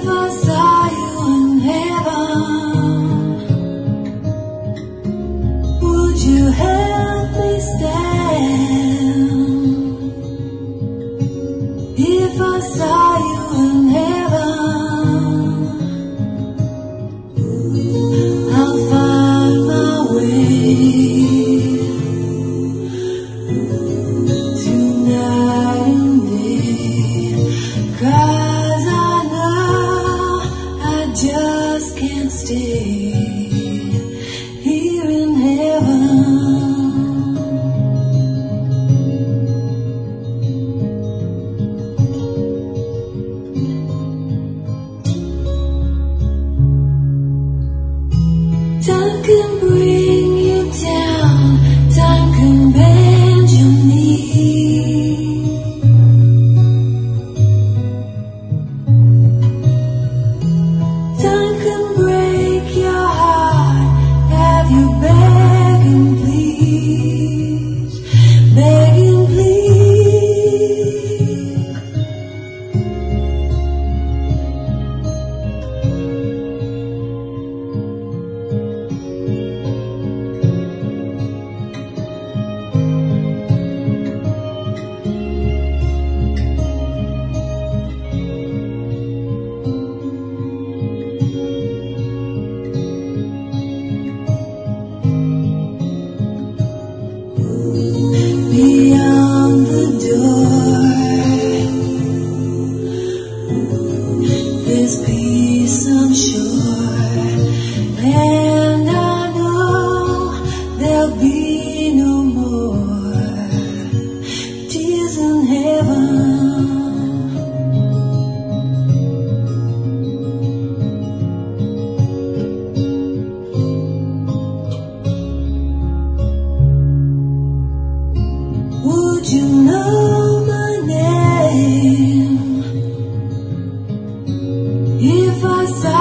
If I saw you in heaven, would you help me stand? If I saw you in heaven, I'll find my way tonight and day, 'cause I know I just can't stay here in heaven. Time can bring you down, time can bend your knee. Time can break your heart, have you begging please, begging please. Beyond the door, there's peace, I'm sure, and I know there'll be no more tears in heaven. Would you know my name if I saw